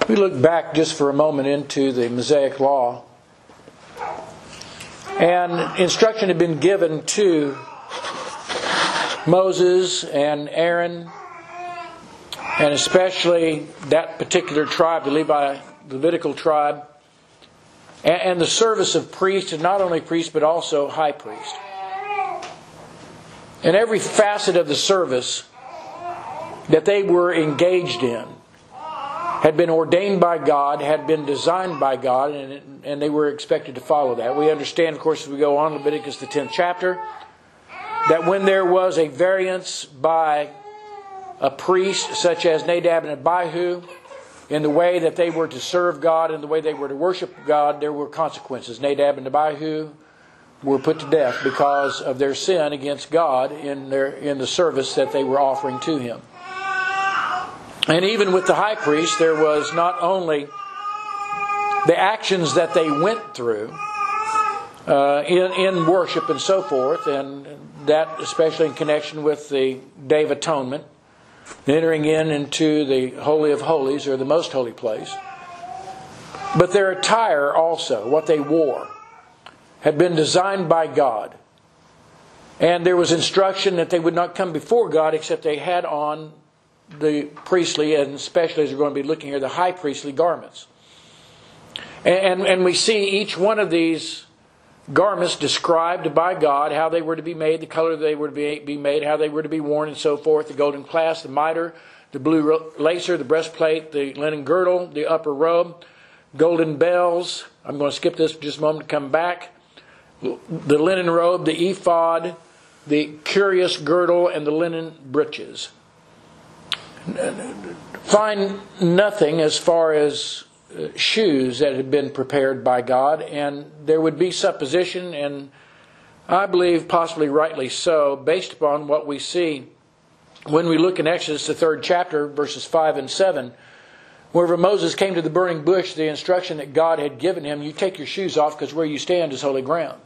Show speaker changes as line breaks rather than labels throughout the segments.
We look back just for a moment into the Mosaic Law, and instruction had been given to Moses and Aaron, and especially that particular tribe, the Levitical tribe, and the service of priest, and not only priest but also high priest. And every facet of the service that they were engaged in had been ordained by God, had been designed by God, and they were expected to follow that. We understand, of course, as we go on, Leviticus the 10th chapter, that when there was a variance by a priest such as Nadab and Abihu in the way that they were to serve God and the way they were to worship God, there were consequences. Nadab and Abihu were put to death because of their sin against God in the service that they were offering to Him. And even with the high priest, there was not only the actions that they went through in worship and so forth, and that especially in connection with the Day of Atonement, entering into the Holy of Holies, or the most holy place, but their attire also, what they wore, had been designed by God. And there was instruction that they would not come before God except they had on the priestly, and especially as we're going to be looking here, the high priestly garments. And we see each one of these garments described by God, how they were to be made, the color they were to be made, how they were to be worn, and so forth. The golden clasp, the mitre, the blue lacer, the breastplate, the linen girdle, the upper robe, golden bells. I'm going to skip this for just a moment to come back. The linen robe, the ephod, the curious girdle, and the linen breeches. Find nothing as far as shoes that had been prepared by God, and there would be supposition, and I believe possibly rightly so, based upon what we see when we look in Exodus the 3rd chapter, verses 5 and 7, wherever Moses came to the burning bush, the instruction that God had given him, you take your shoes off because where you stand is holy ground.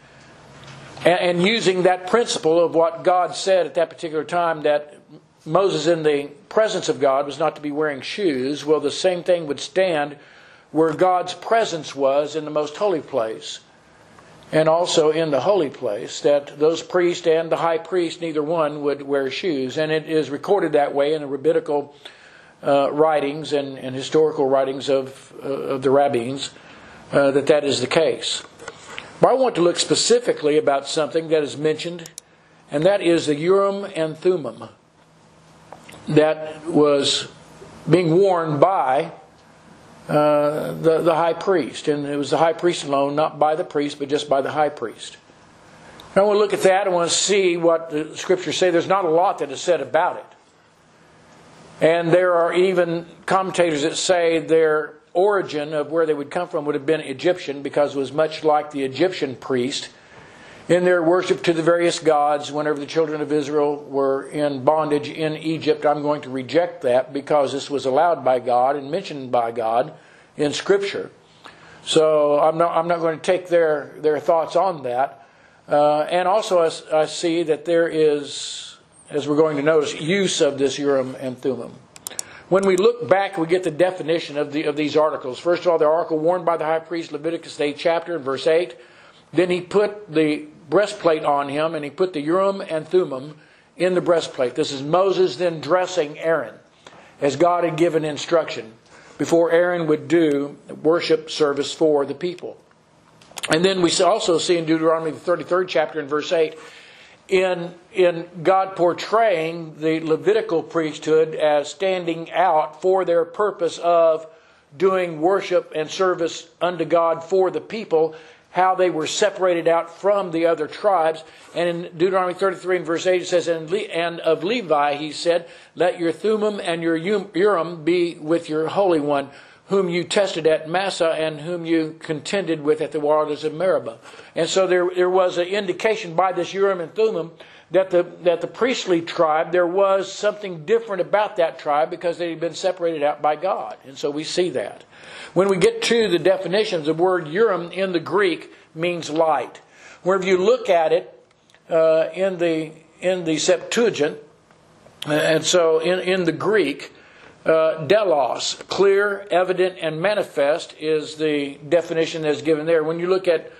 And using that principle of what God said at that particular time, that Moses in the presence of God was not to be wearing shoes, well, the same thing would stand where God's presence was in the most holy place, and also in the holy place, that those priests and the high priest, neither one would wear shoes. And it is recorded that way in the rabbinical writings and historical writings of the rabbins, that is the case. But I want to look specifically about something that is mentioned, and that is the Urim and Thummim that was being worn by the high priest. And it was the high priest alone, not by the priest, but just by the high priest. I want to look at that. I want to see what the Scriptures say. There's not a lot that is said about it. And there are even commentators that say their origin of where they would come from would have been Egyptian, because it was much like the Egyptian priest in their worship to the various gods whenever the children of Israel were in bondage in Egypt. I'm going to reject that because this was allowed by God and mentioned by God in Scripture. So I'm not going to take their thoughts on that. And also I see that there is, as we're going to notice, use of this Urim and Thummim. When we look back, we get the definition of these articles. First of all, the article worn by the high priest, Leviticus 8 chapter, verse 8. Then he put the breastplate on him, and he put the Urim and Thummim in the breastplate. This is Moses then dressing Aaron, as God had given instruction, before Aaron would do worship service for the people. And then we also see in Deuteronomy the 33rd chapter in verse 8, in God portraying the Levitical priesthood as standing out for their purpose of doing worship and service unto God for the people, how they were separated out from the other tribes. And in Deuteronomy 33 and verse 8 it says, And of Levi he said, Let your Thummim and your Urim be with your Holy One, whom you tested at Massah and whom you contended with at the waters of Meribah. And so there was an indication by this Urim and Thummim that the priestly tribe, there was something different about that tribe because they had been separated out by God. And so we see that. When we get to the definitions, the word Urim in the Greek means light. Wherever you look at it in the Septuagint, and so in the Greek, Delos, clear, evident, and manifest is the definition that's given there. When you look at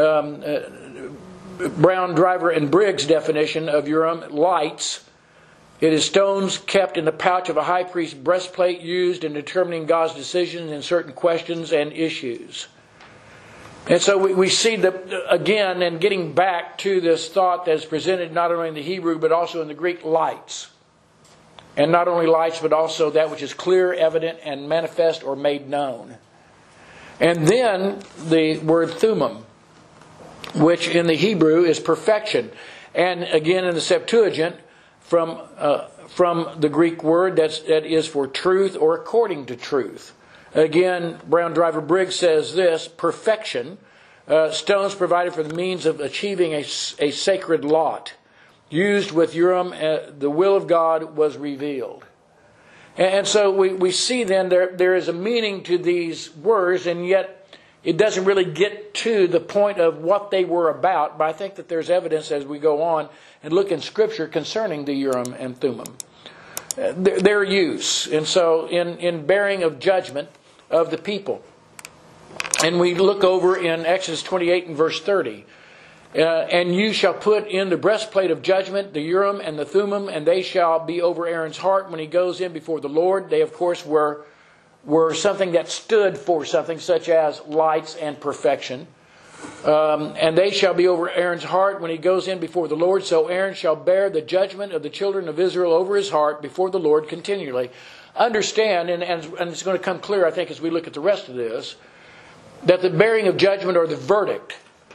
Brown, Driver, and Briggs' definition of Urim, lights, it is stones kept in the pouch of a high priest's breastplate used in determining God's decisions in certain questions and issues. And so we see again, and getting back to this thought that is presented not only in the Hebrew but also in the Greek, lights. And not only lights, but also that which is clear, evident, and manifest or made known. And then the word thummim, which in the Hebrew is perfection. And again in the Septuagint, from the Greek word that is for truth or according to truth. Again, Brown, Driver, Briggs says this: perfection, stones provided for the means of achieving a sacred lot. Used with Urim, the will of God was revealed. And so we see then there is a meaning to these words, and yet it doesn't really get to the point of what they were about. But I think that there's evidence as we go on and look in Scripture concerning the Urim and Thummim, their use. And so in bearing of judgment of the people. And we look over in Exodus 28 and verse 30. And you shall put in the breastplate of judgment the Urim and the Thummim, and they shall be over Aaron's heart when he goes in before the Lord. They, of course, were something that stood for something such as lights and perfection. And they shall be over Aaron's heart when he goes in before the Lord. So Aaron shall bear the judgment of the children of Israel over his heart before the Lord continually. Understand, and it's going to come clear, I think, as we look at the rest of this, that the bearing of judgment or the verdict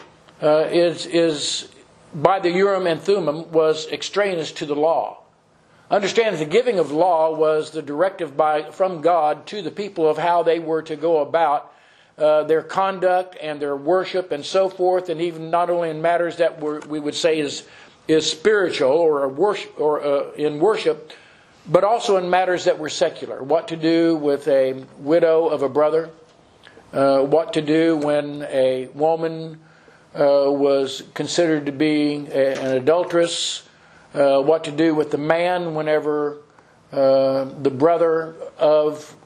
is by the Urim and Thummim was extraneous to the law. Understand that the giving of law was the directive from God to the people of how they were to go about their conduct and their worship and so forth, and even not only in matters that we would say is spiritual or in worship, but also in matters that were secular. What to do with a widow of a brother, what to do when a woman was considered to be an adulteress, what to do with the man whenever the brother of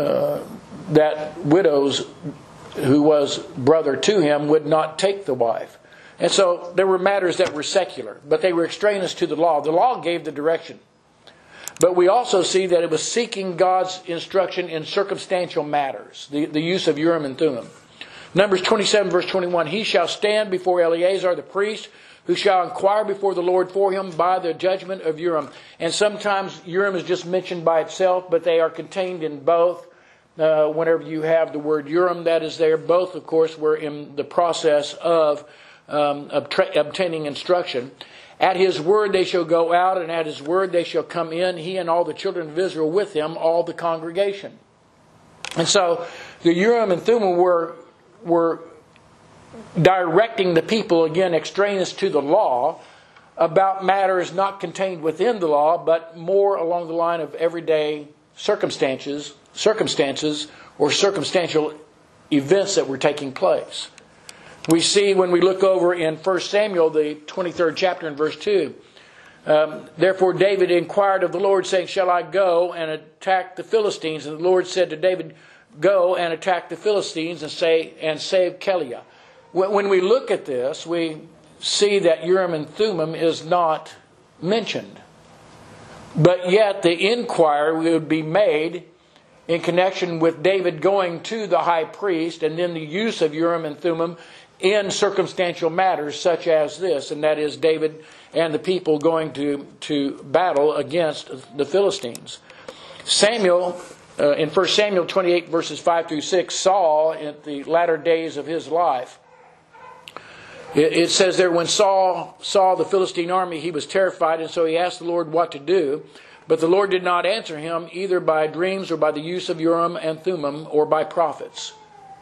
that widow's, who was brother to him, would not take the wife. And so there were matters that were secular, but they were extraneous to the law. The law gave the direction. But we also see that it was seeking God's instruction in circumstantial matters, the use of Urim and Thummim. Numbers 27 verse 21, he shall stand before Eleazar the priest, who shall inquire before the Lord for him by the judgment of Urim. And sometimes Urim is just mentioned by itself, but they are contained in both. Whenever you have the word Urim, that is there. Both, of course, were in the process of obtaining instruction. At his word they shall go out, and at his word they shall come in, he and all the children of Israel with him, all the congregation. And so the Urim and Thummim were directing the people, again, extraneous to the law, about matters not contained within the law, but more along the line of everyday circumstances or circumstantial events that were taking place. We see when we look over in 1 Samuel, the 23rd chapter and verse 2, therefore David inquired of the Lord, saying, shall I go and attack the Philistines? And the Lord said to David, go and attack the Philistines and save Keilah. When we look at this, we see that Urim and Thummim is not mentioned. But yet the inquiry would be made in connection with David going to the high priest, and then the use of Urim and Thummim in circumstantial matters such as this, and that is David and the people going to battle against the Philistines. Samuel, in 1 Samuel 28 verses 5 through 6, Saul in the latter days of his life, it says there, when Saul saw the Philistine army, he was terrified, and so he asked the Lord what to do. But the Lord did not answer him, either by dreams or by the use of Urim and Thummim or by prophets.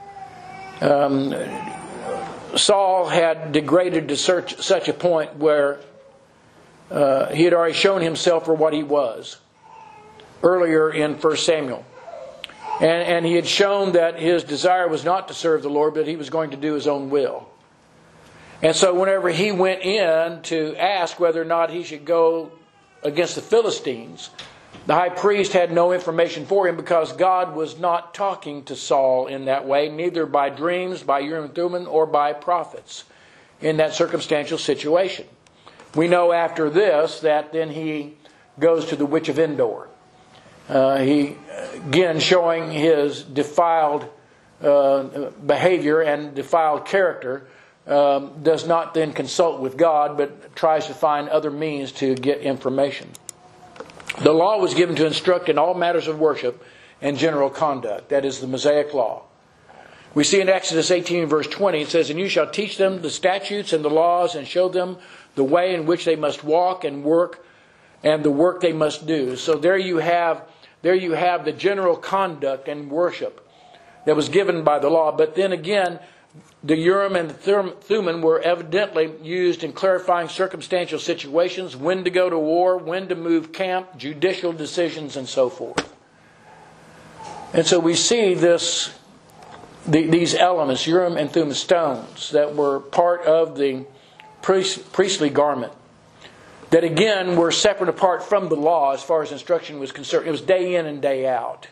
Saul had degraded to such a point where he had already shown himself for what he was earlier in 1 Samuel. And he had shown that his desire was not to serve the Lord, but he was going to do his own will. And so whenever he went in to ask whether or not he should go against the Philistines, The high priest had no information for him because God was not talking to Saul in that way, neither by dreams, by Urim and Thummim, or by prophets in that circumstantial situation. We know after this that then he goes to the witch of Endor. He, again, showing his defiled behavior and defiled character, does not then consult with God, but tries to find other means to get information. The law was given to instruct in all matters of worship and general conduct. That is the Mosaic law. We see in Exodus 18 verse 20, it says, "And you shall teach them the statutes and the laws, and show them the way in which they must walk and work, and the work they must do." So there you have the general conduct and worship that was given by the law. But then again, the Urim and the Thummim were evidently used in clarifying circumstantial situations, when to go to war, when to move camp, judicial decisions, and so forth. And so we see these elements, Urim and Thummim stones, that were part of the priestly garment, that again were separate apart from the law as far as instruction was concerned. It was day in and day out.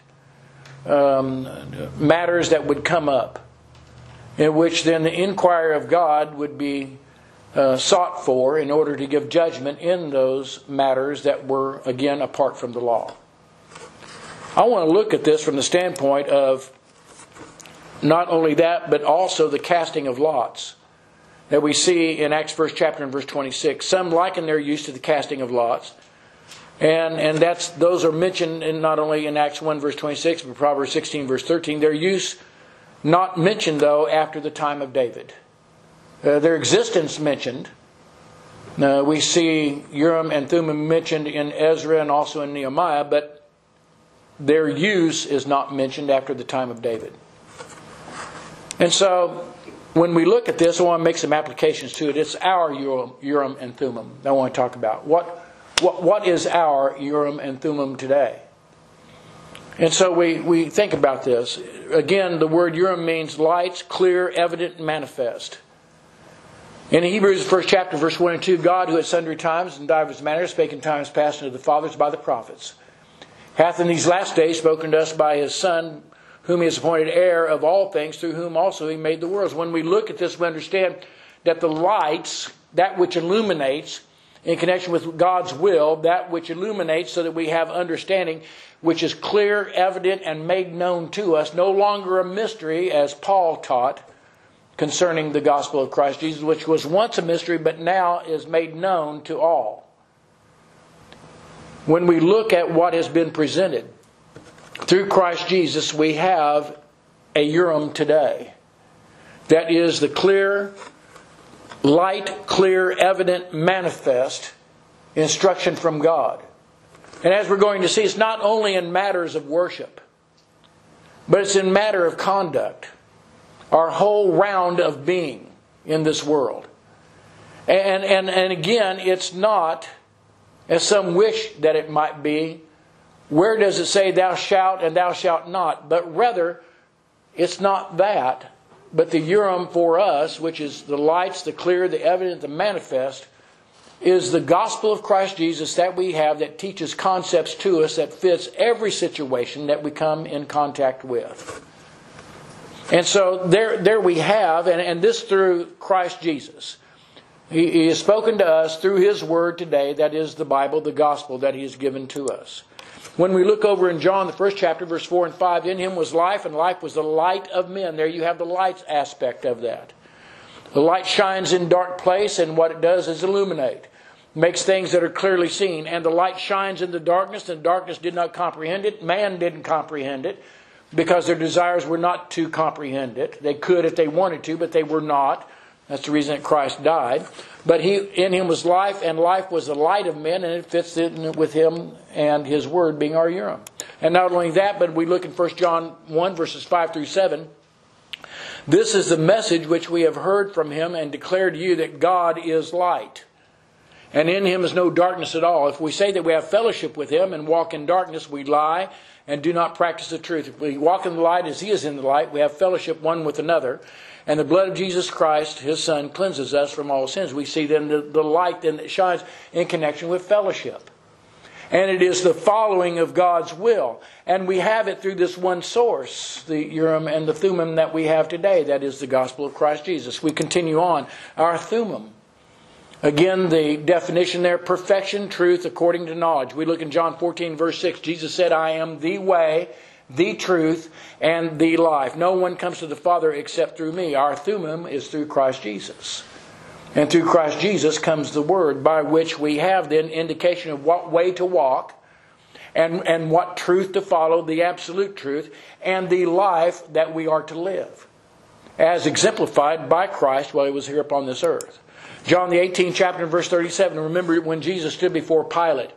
Matters that would come up, in which then the inquiry of God would be sought for in order to give judgment in those matters that were, again, apart from the law. I want to look at this from the standpoint of not only that, but also the casting of lots that we see in Acts 1st chapter and verse 26. Some liken their use to the casting of lots. And those are mentioned not only in Acts 1 verse 26, but Proverbs 16 verse 13. Their use not mentioned, though, after the time of David. Their existence mentioned. We see Urim and Thummim mentioned in Ezra and also in Nehemiah, but their use is not mentioned after the time of David. And so, when we look at this, I want to make some applications to it. It's our Urim and Thummim that I want to talk about. What is our Urim and Thummim today? And so we think about this. Again, the word Urim means lights, clear, evident, and manifest. In Hebrews, the 1st chapter, verse 1 and 2, God, who at sundry times and divers manners spake in times past unto the fathers by the prophets, hath in these last days spoken to us by His Son, whom He has appointed heir of all things, through whom also He made the worlds. When we look at this, we understand that the lights, that which illuminates, in connection with God's will, that which illuminates so that we have understanding, which is clear, evident, and made known to us, no longer a mystery, as Paul taught concerning the gospel of Christ Jesus, which was once a mystery, but now is made known to all. When we look at what has been presented through Christ Jesus, we have a Urim today. That is the clear, light, clear, evident, manifest instruction from God. And as we're going to see, it's not only in matters of worship, but it's in matter of conduct. Our whole round of being in this world. And again, it's not, as some wish that it might be, where does it say thou shalt and thou shalt not? But rather, it's not that, but the Urim for us, which is the lights, the clear, the evident, the manifest, is the gospel of Christ Jesus that we have that teaches concepts to us that fits every situation that we come in contact with. And so there we have, and this through Christ Jesus. He has spoken to us through His Word today, that is the Bible, the gospel that He has given to us. When we look over in John, the 1st chapter, verse 4 and 5, in Him was life, and life was the light of men. There you have the light aspect of that. The light shines in dark place, and what it does is illuminate. Makes things that are clearly seen. And the light shines in the darkness, and darkness did not comprehend it. Man didn't comprehend it, because their desires were not to comprehend it. They could if they wanted to, but they were not. That's the reason that Christ died. But in Him was life, and life was the light of men, and it fits in with Him and His Word being our Urim. And not only that, but we look in 1 John 1, verses 5 through 7. This is the message which we have heard from Him and declare to you, that God is light, and in Him is no darkness at all. If we say that we have fellowship with Him and walk in darkness, we lie and do not practice the truth. If we walk in the light as He is in the light, we have fellowship one with another. And the blood of Jesus Christ, His Son, cleanses us from all sins. We see then the light then that shines in connection with fellowship. And it is the following of God's will. And we have it through this one source, the Urim and the Thummim that we have today. That is the gospel of Christ Jesus. We continue on. Our Thummim. Again, the definition there, perfection, truth, according to knowledge. We look in John 14, verse 6. Jesus said, I am the way, the truth, and the life. No one comes to the Father except through me. Our Thummim is through Christ Jesus. And through Christ Jesus comes the Word, by which we have then indication of what way to walk and what truth to follow, the absolute truth, and the life that we are to live, as exemplified by Christ while He was here upon this earth. John the 18th chapter, verse 37, remember when Jesus stood before Pilate.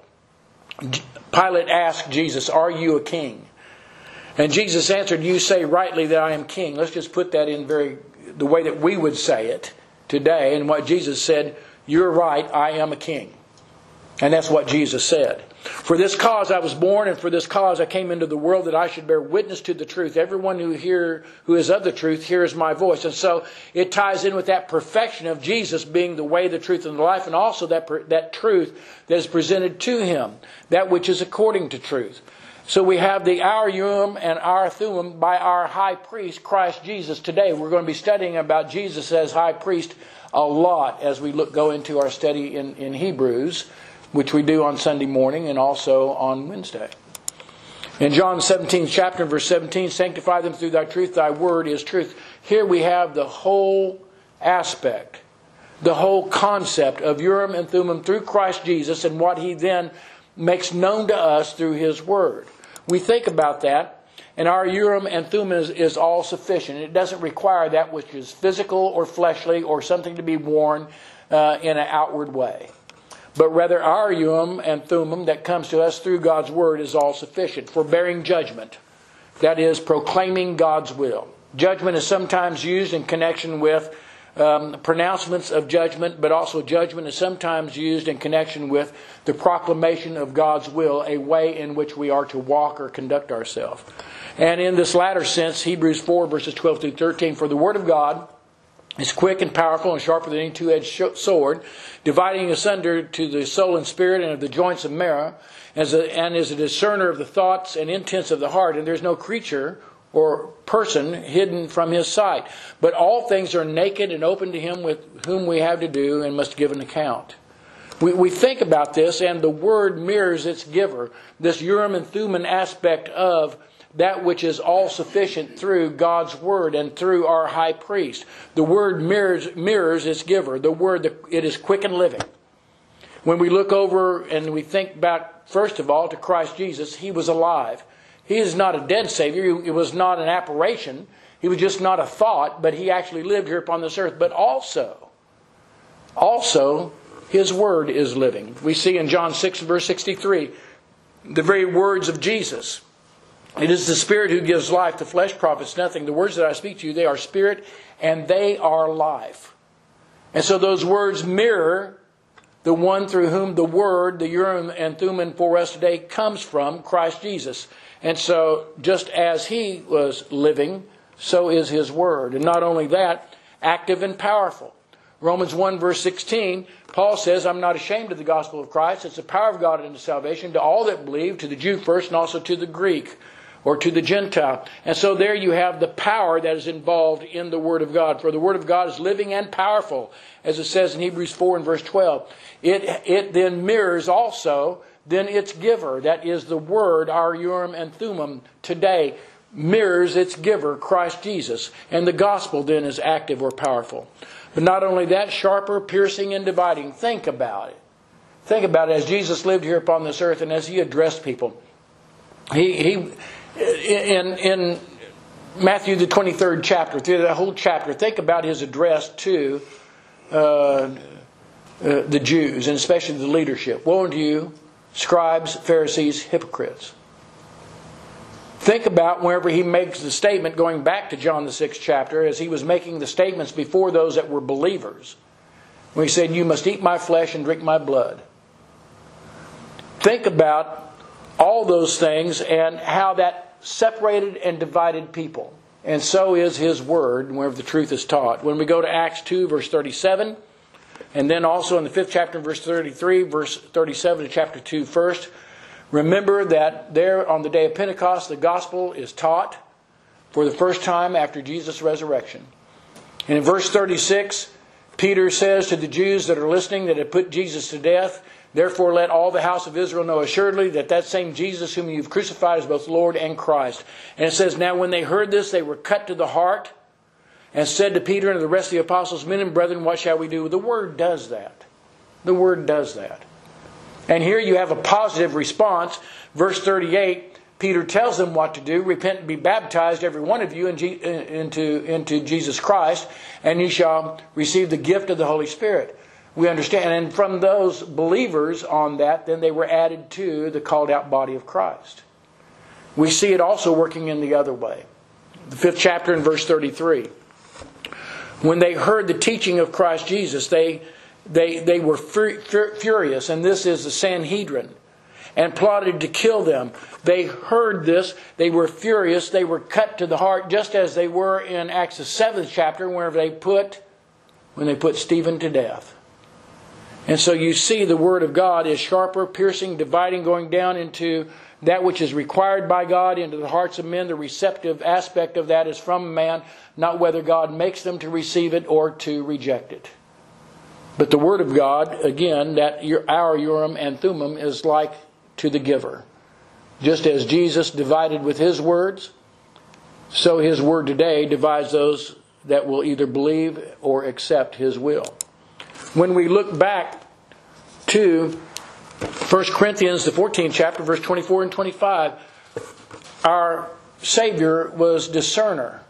Pilate asked Jesus, are you a king? And Jesus answered, you say rightly that I am king. Let's just put that in the way that we would say it today. And what Jesus said, you're right, I am a king. And that's what Jesus said. For this cause I was born, and for this cause I came into the world, that I should bear witness to the truth. Everyone who is of the truth hears my voice. And so it ties in with that perfection of Jesus being the way, the truth, and the life, and also that truth that is presented to Him, that which is according to truth. So we have our Urim and our Thummim by our high priest, Christ Jesus. Today we're going to be studying about Jesus as high priest a lot as we go into our study in Hebrews, which we do on Sunday morning and also on Wednesday. In John 17 chapter, verse 17, sanctify them through thy truth, thy word is truth. Here we have the whole aspect, the whole concept of Urim and Thummim through Christ Jesus and what He then makes known to us through His Word. We think about that, and our Urim and Thummim is all sufficient. It doesn't require that which is physical or fleshly or something to be worn in an outward way. But rather our Urim and Thummim that comes to us through God's Word is all sufficient for bearing judgment. That is, proclaiming God's will. Judgment is sometimes used in connection with pronouncements of judgment, but also judgment is sometimes used in connection with the proclamation of God's will, a way in which we are to walk or conduct ourselves. And in this latter sense, Hebrews 4 verses 12 through 13, for the Word of God is quick and powerful and sharper than any two-edged sword, dividing asunder to the soul and spirit and of the joints of marrow, and is a discerner of the thoughts and intents of the heart. And there's no creature or person hidden from His sight. But all things are naked and open to Him with whom we have to do and must give an account. We think about this, and the Word mirrors its giver. This Urim and Thummim aspect of that which is all sufficient through God's Word and through our high priest. The Word mirrors its giver. The Word, it is quick and living. When we look over and we think back, first of all, to Christ Jesus, He was alive. He is not a dead Savior. He was not an apparition. He was just not a thought, but He actually lived here upon this earth. But also, His Word is living. We see in John 6 verse 63, the very words of Jesus. It is the Spirit who gives life. The flesh profits nothing. The words that I speak to you, they are Spirit and they are life. And so those words mirror the one through whom the Word, the Urim and Thummim for us today, comes from, Christ Jesus. And so, just as He was living, so is His Word. And not only that, active and powerful. Romans 1 verse 16, Paul says, I'm not ashamed of the gospel of Christ. It's the power of God unto salvation to all that believe, to the Jew first and also to the Greek, or to the Gentile. And so there you have the power that is involved in the Word of God. For the Word of God is living and powerful, as it says in Hebrews 4 and verse 12. It then mirrors also then its giver, that is the Word, our Urim and Thummim today, mirrors its giver, Christ Jesus. And the gospel then is active or powerful. But not only that, sharper, piercing, and dividing. Think about it. Think about it as Jesus lived here upon this earth and as He addressed people. In Matthew the 23rd chapter, through that whole chapter, think about His address to the Jews, and especially the leadership. Woe unto you, scribes, Pharisees, hypocrites. Think about whenever He makes the statement, going back to John the 6th chapter, as He was making the statements before those that were believers, when He said, you must eat my flesh and drink my blood. Think about all those things and how that separated and divided people. And so is His Word wherever the truth is taught. When we go to Acts 2 verse 37, and then also in the 5th chapter verse 33, verse 37 to chapter 2 first, Remember that there on the day of Pentecost, the gospel is taught for the first time after Jesus' resurrection. And in verse 36, Peter says to the Jews that are listening that had put Jesus to death, "Therefore let all the house of Israel know assuredly that that same Jesus whom you've crucified is both Lord and Christ." And it says, "Now when they heard this, they were cut to the heart and said to Peter and to the rest of the apostles, 'Men and brethren, what shall we do?'" The Word does that. The Word does that. And here you have a positive response. Verse 38, Peter tells them what to do. "Repent and be baptized, every one of you, into Jesus Christ, and ye shall receive the gift of the Holy Spirit." We understand. And from those believers on that, then they were added to the called out body of Christ. We see it also working in the other way. The 5th chapter in verse 33. When they heard the teaching of Christ Jesus, they were furious, and this is the Sanhedrin, and plotted to kill them. They heard this, they were furious, they were cut to the heart, just as they were in Acts the 7th chapter, where when they put Stephen to death. And so you see the Word of God is sharper, piercing, dividing, going down into that which is required by God, into the hearts of men. The receptive aspect of that is from man, not whether God makes them to receive it or to reject it. But the Word of God, again, that our Urim and Thummim is like to the giver. Just as Jesus divided with His words, so His Word today divides those that will either believe or accept His will. When we look back to 1 Corinthians, the 14th chapter, verse 24 and 25, our Savior was discerner.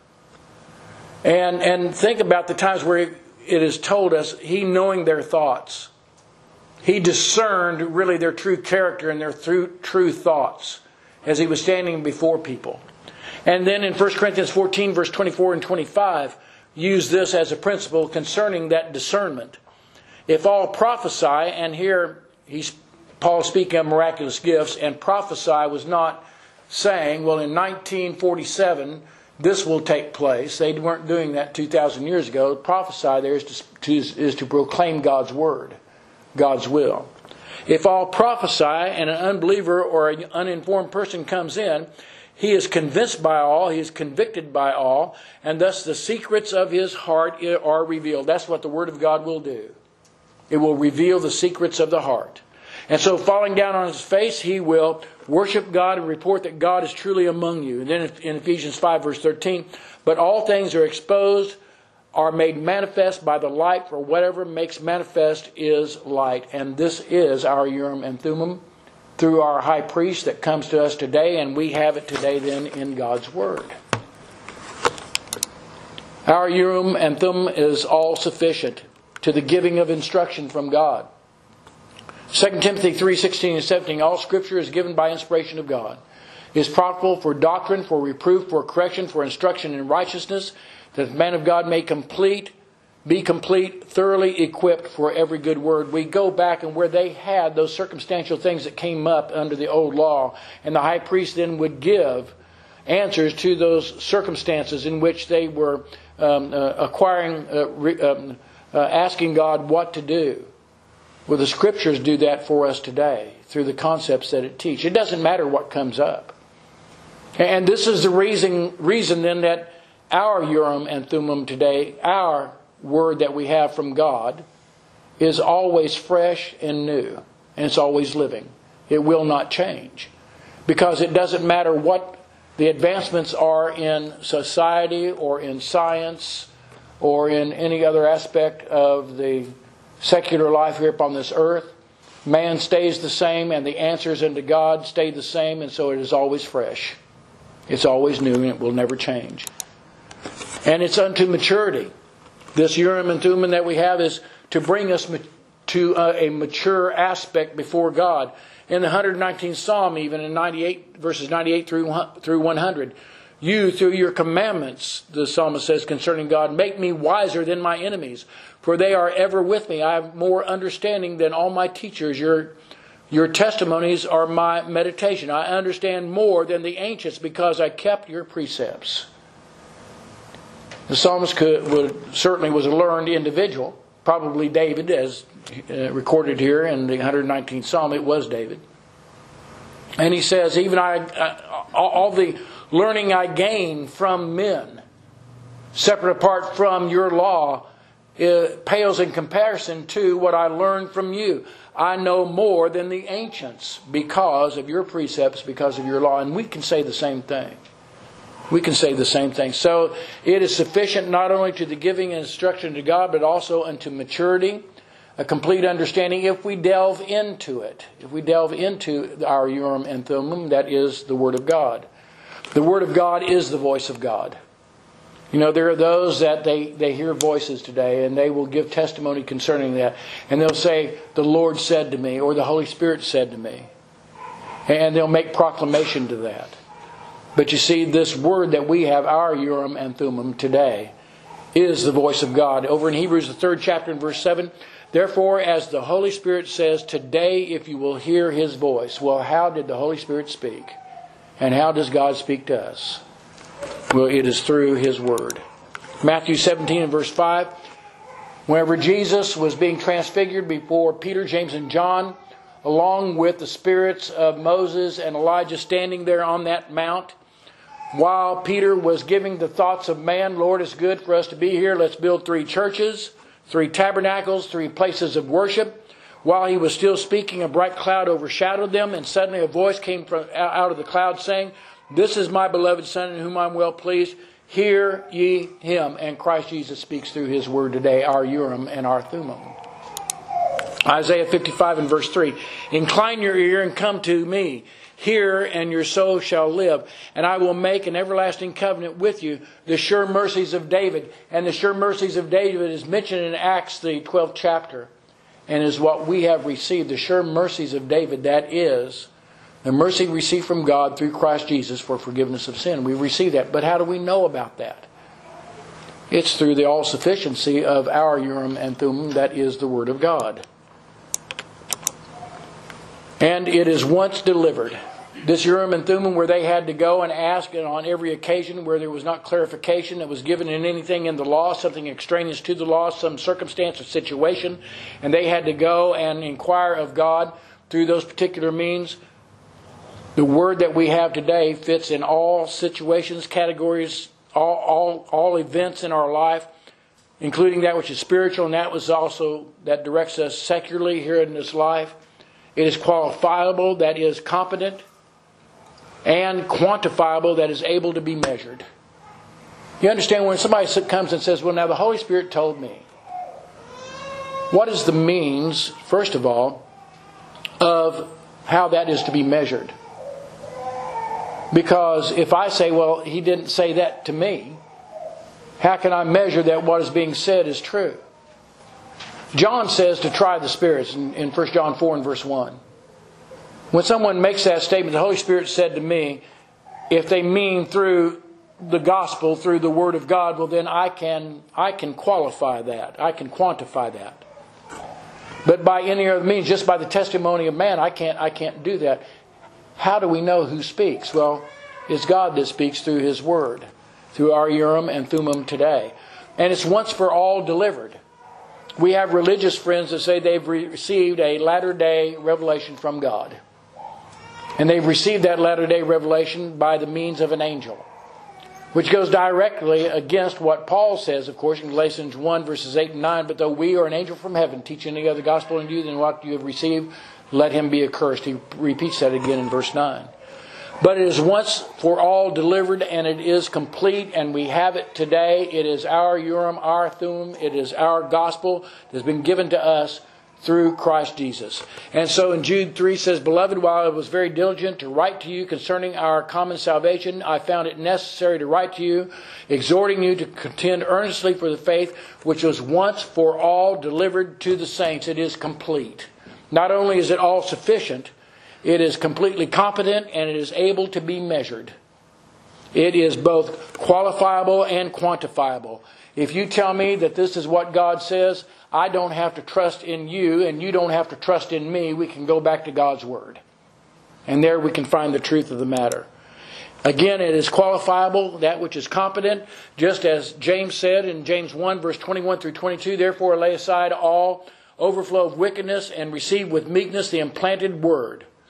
And think about the times where it is told us, He knowing their thoughts. He discerned really their true character and their true thoughts as He was standing before people. And then in 1 Corinthians 14, verse 24 and 25, use this as a principle concerning that discernment. "If all prophesy," and here Paul speaking of miraculous gifts, and prophesy was not saying, well, in 1947 this will take place. They weren't doing that 2,000 years ago. Prophesy there is to proclaim God's Word, God's will. "If all prophesy and an unbeliever or an uninformed person comes in, he is convinced by all, he is convicted by all, and thus the secrets of his heart are revealed." That's what the Word of God will do. It will reveal the secrets of the heart. And so falling down on his face, he will worship God and report that God is truly among you. And then in Ephesians 5 verse 13, "But all things are exposed, are made manifest by the light, for whatever makes manifest is light." And this is our Urim and Thummim through our high priest that comes to us today, and we have it today then in God's Word. Our Urim and Thummim is all sufficient to the giving of instruction from God. 2 Timothy 3:16 and 17, "All Scripture is given by inspiration of God. It is profitable for doctrine, for reproof, for correction, for instruction in righteousness, that the man of God may be complete, thoroughly equipped for every good word." We go back and where they had those circumstantial things that came up under the old law, and the high priest then would give answers to those circumstances in which they were asking God what to do. Well, the Scriptures do that for us today through the concepts that it teaches. It doesn't matter what comes up. And this is the reason then that our Urim and Thummim today, our Word that we have from God, is always fresh and new. And it's always living. It will not change. Because it doesn't matter what the advancements are in society or in science or in any other aspect of the secular life here upon this earth. Man stays the same, and the answers unto God stay the same, and so it is always fresh. It's always new, and it will never change. And it's unto maturity. This Urim and Thummim that we have is to bring us to a mature aspect before God. In the 119th Psalm, even in 98 verses 98 through 100, "You, through your commandments," the psalmist says concerning God, "make me wiser than my enemies, for they are ever with me. I have more understanding than all my teachers. Your testimonies are my meditation. I understand more than the ancients because I kept your precepts." The psalmist certainly was a learned individual. Probably David, as recorded here in the 119th Psalm. It was David. And he says, even all the learning I gain from men, separate apart from your law, it pales in comparison to what I learned from you. I know more than the ancients because of your precepts, because of your law. And we can say the same thing. We can say the same thing. So it is sufficient not only to the giving and instruction to God, but also unto maturity, a complete understanding if we delve into it. If we delve into our Urim and Thummim, that is the Word of God. The Word of God is the voice of God. You know, there are those that they hear voices today and they will give testimony concerning that. And they'll say, the Lord said to me, or the Holy Spirit said to me. And they'll make proclamation to that. But you see, this word that we have, our Urim and Thummim today, is the voice of God. Over in Hebrews, the 3rd chapter and verse 7, therefore, as the Holy Spirit says, today if you will hear His voice. Well, how did the Holy Spirit speak? And how does God speak to us? Well, it is through His Word. Matthew 17 and verse 5. Whenever Jesus was being transfigured before Peter, James, and John, along with the spirits of Moses and Elijah standing there on that mount, while Peter was giving the thoughts of man, Lord, it's good for us to be here. Let's build 3 churches, 3 tabernacles, 3 places of worship. While he was still speaking, a bright cloud overshadowed them, and suddenly a voice came from out of the cloud saying, this is my beloved Son in whom I'm well pleased. Hear ye Him. And Christ Jesus speaks through His Word today, our Urim and our Thummim. Isaiah 55 and verse 3. Incline your ear and come to me. Hear, and your soul shall live. And I will make an everlasting covenant with you, the sure mercies of David. And the sure mercies of David is mentioned in Acts, the 12th chapter. And is what we have received. The sure mercies of David, that is the mercy received from God through Christ Jesus for forgiveness of sin. We receive that. But how do we know about that? It's through the all-sufficiency of our Urim and Thummim, that is the Word of God. And it is once delivered. This Urim and Thummim, where they had to go and ask, and on every occasion where there was not clarification that was given in anything in the law, something extraneous to the law, some circumstance or situation, and they had to go and inquire of God through those particular means. The Word that we have today fits in all situations, categories, all events in our life, including that which is spiritual, and that was also that directs us secularly here in this life. It is qualifiable, that is competent, and quantifiable, that is able to be measured. You understand, when somebody comes and says, well, now the Holy Spirit told me. What is the means, first of all, of how that is to be measured? Because if I say, well, He didn't say that to me, how can I measure that what is being said is true? John says to try the spirits in 1 John 4 and verse 1. When someone makes that statement, the Holy Spirit said to me, if they mean through the gospel, through the Word of God, well then I can qualify that. I can quantify that. But by any other means, just by the testimony of man, I can't do that. How do we know who speaks? Well, it's God that speaks through His Word, through our Urim and Thummim today. And it's once for all delivered. We have religious friends that say they've received a latter-day revelation from God. And they've received that latter-day revelation by the means of an angel, which goes directly against what Paul says, of course, in Galatians 1, verses 8 and 9. But though we or an angel from heaven teach any other gospel unto you than what you have received, let him be accursed. He repeats that again in verse 9. But it is once for all delivered, and it is complete, and we have it today. It is our Urim, our Thummim. It is our gospel that has been given to us through Christ Jesus. And so in Jude 3 says, Beloved, while I was very diligent to write to you concerning our common salvation, I found it necessary to write to you, exhorting you to contend earnestly for the faith which was once for all delivered to the saints. It is complete. Not only is it all sufficient, it is completely competent, and it is able to be measured. It is both qualifiable and quantifiable. If you tell me that this is what God says, I don't have to trust in you, and you don't have to trust in me. We can go back to God's Word. And there we can find the truth of the matter. Again, it is qualifiable, that which is competent, just as James said in James 1, verse 21 through 22, Therefore lay aside all overflow of wickedness, and receive with meekness the implanted word,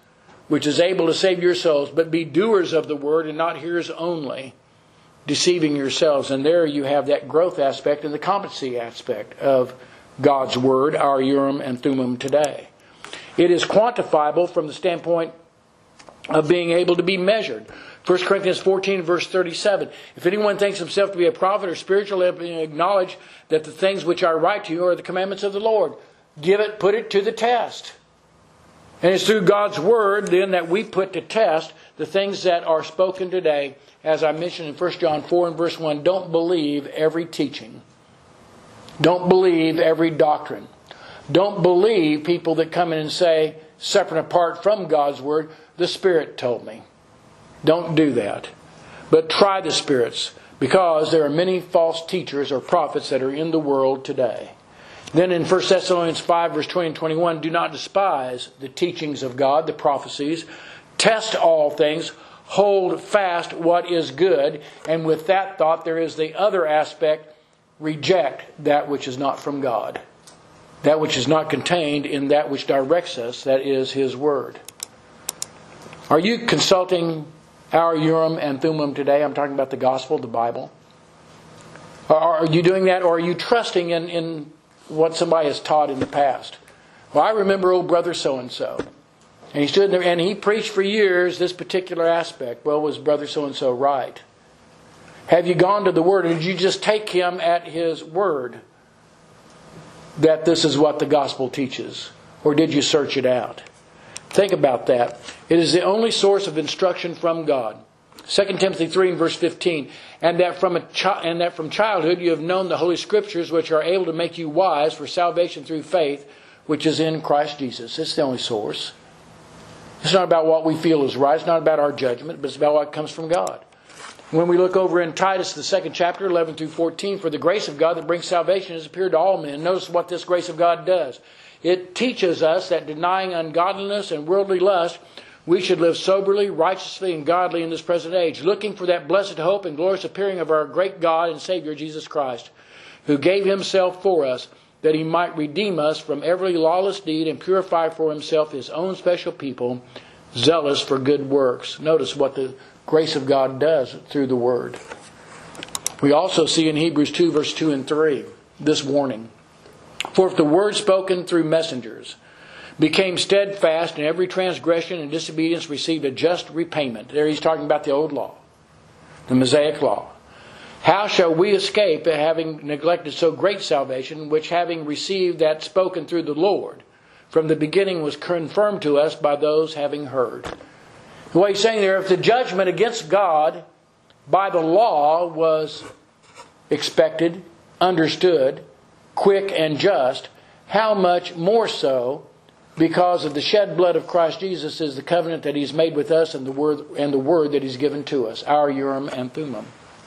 which is able to save your souls. But be doers of the word and not hearers only, deceiving yourselves. And there you have that growth aspect and the competency aspect of God's word, our Urim and Thummim today. It is quantifiable from the standpoint of being able to be measured. 1 Corinthians 14, verse 37. If anyone thinks himself to be a prophet or spiritual, let him acknowledge that the things which I write to you are the commandments of the Lord. Put it to the test. And it's through God's word then that we put to test the things that are spoken today. As I mentioned in 1 John 4 and verse 1, don't believe every teaching. Don't believe every doctrine. Don't believe people that come in and say, separate and apart from God's word, the Spirit told me. Don't do that. But try the spirits, because there are many false teachers or prophets that are in the world today. Then in 1 Thessalonians 5, verse 20 and 21, do not despise the teachings of God, the prophecies. Test all things. Hold fast what is good. And with that thought, there is the other aspect. Reject that which is not from God. That which is not contained in that which directs us, that is His Word. Are you consulting our Urim and Thummim today? I'm talking about the Gospel, the Bible. Are you doing that, or are you trusting in what somebody has taught in the past? Well, I remember old brother so-and-so. And he stood there and he preached for years this particular aspect. Well, was brother so-and-so right? Have you gone to the Word, or did you just take him at his word that this is what the Gospel teaches? Or did you search it out? Think about that. It is the only source of instruction from God. 2 Timothy 3 and verse 15. And that from childhood you have known the Holy Scriptures, which are able to make you wise for salvation through faith, which is in Christ Jesus. It's the only source. It's not about what we feel is right. It's not about our judgment, but it's about what comes from God. When we look over in Titus, the 2nd chapter, 11 through 14, for the grace of God that brings salvation has appeared to all men. Notice what this grace of God does. It teaches us that denying ungodliness and worldly lust, we should live soberly, righteously, and godly in this present age, looking for that blessed hope and glorious appearing of our great God and Savior Jesus Christ, who gave Himself for us, that He might redeem us from every lawless deed and purify for Himself His own special people, zealous for good works. Notice what the grace of God does through the Word. We also see in Hebrews 2, verse 2 and 3, this warning. For if the word spoken through messengers became steadfast, and every transgression and disobedience received a just repayment. There he's talking about the old law, the Mosaic law. How shall we escape having neglected so great salvation, which having received that spoken through the Lord, from the beginning was confirmed to us by those having heard? What he's saying there, if the judgment against God by the law was expected, understood, quick and just, how much more so because of the shed blood of Christ Jesus is the covenant that He's made with us and the word that He's given to us, our Urim and Thummim.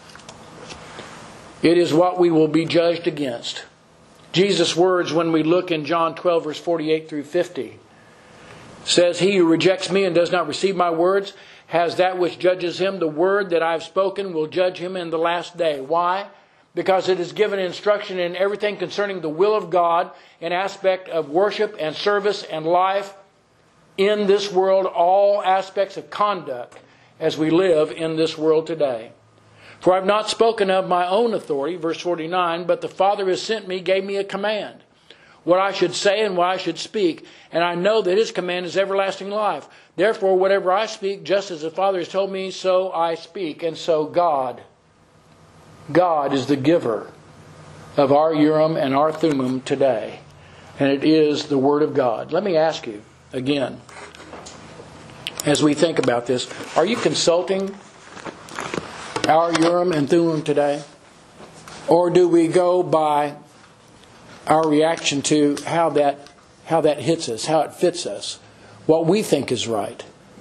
It is what we will be judged against. Jesus' words when we look in John 12 verse 48 through 50 says, He who rejects me and does not receive my words has that which judges him. The word that I have spoken will judge him in the last day. Why? Because it is given instruction in everything concerning the will of God, an aspect of worship and service and life in this world, all aspects of conduct as we live in this world today. For I have not spoken of my own authority, verse 49, but the Father has sent me, gave me a command, what I should say and what I should speak. And I know that His command is everlasting life. Therefore, whatever I speak, just as the Father has told me, so I speak. And so God is the giver of our Urim and our Thummim today. And it is the Word of God. Let me ask you again, as we think about this, are you consulting our Urim and Thummim today? Or do we go by our reaction to how that hits us, how it fits us, what we think is right?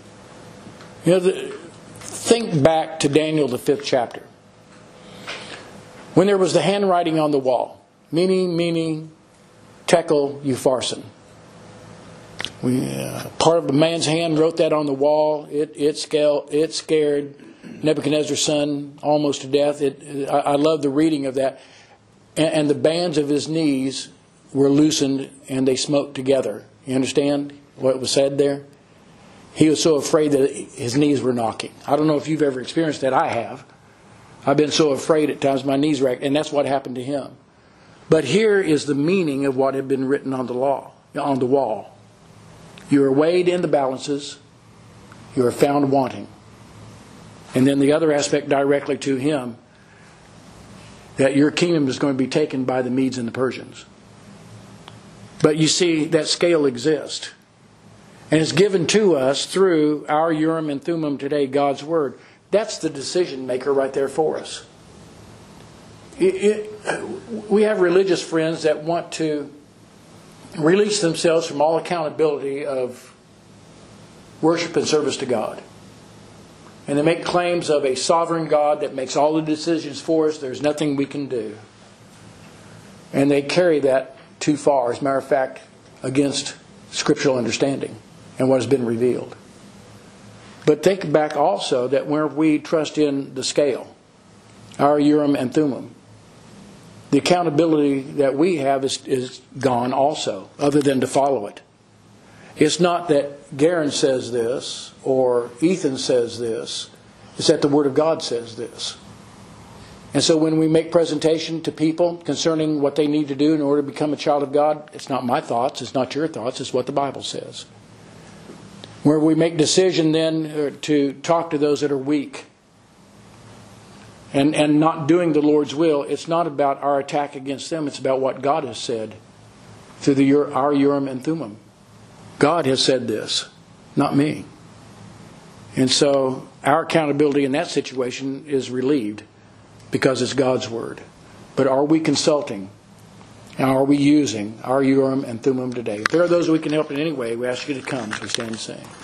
Think back to Daniel, the 5th chapter. When there was the handwriting on the wall, Mene, Tekel, Upharsin. Part of the man's hand wrote that on the wall. It scared Nebuchadnezzar's son almost to death. I love the reading of that. And the bands of his knees were loosened and they smote together. You understand what was said there? He was so afraid that his knees were knocking. I don't know if you've ever experienced that. I have. I've been so afraid at times my knees racked, and that's what happened to him. But here is the meaning of what had been written on the wall. You are weighed in the balances. You are found wanting. And then the other aspect directly to him, that your kingdom is going to be taken by the Medes and the Persians. But you see, that scale exists. And it's given to us through our Urim and Thummim today, God's Word. That's the decision maker right there for us. We have religious friends that want to release themselves from all accountability of worship and service to God. And they make claims of a sovereign God that makes all the decisions for us. There's nothing we can do. And they carry that too far, as a matter of fact, against scriptural understanding and what has been revealed. But think back also that where we trust in the scale, our Urim and Thummim, the accountability that we have is gone also, other than to follow it. It's not that Garen says this or Ethan says this. It's that the Word of God says this. And so when we make presentation to people concerning what they need to do in order to become a child of God, it's not my thoughts, it's not your thoughts, it's what the Bible says. Where we make decision then to talk to those that are weak and not doing the Lord's will, it's not about our attack against them, it's about what God has said through our Urim and Thummim. God has said this, not me. And so our accountability in that situation is relieved because it's God's Word. But are we consulting? And are we using our Urim and Thummim today? If there are those we can help in any way, we ask you to come as we stand and sing.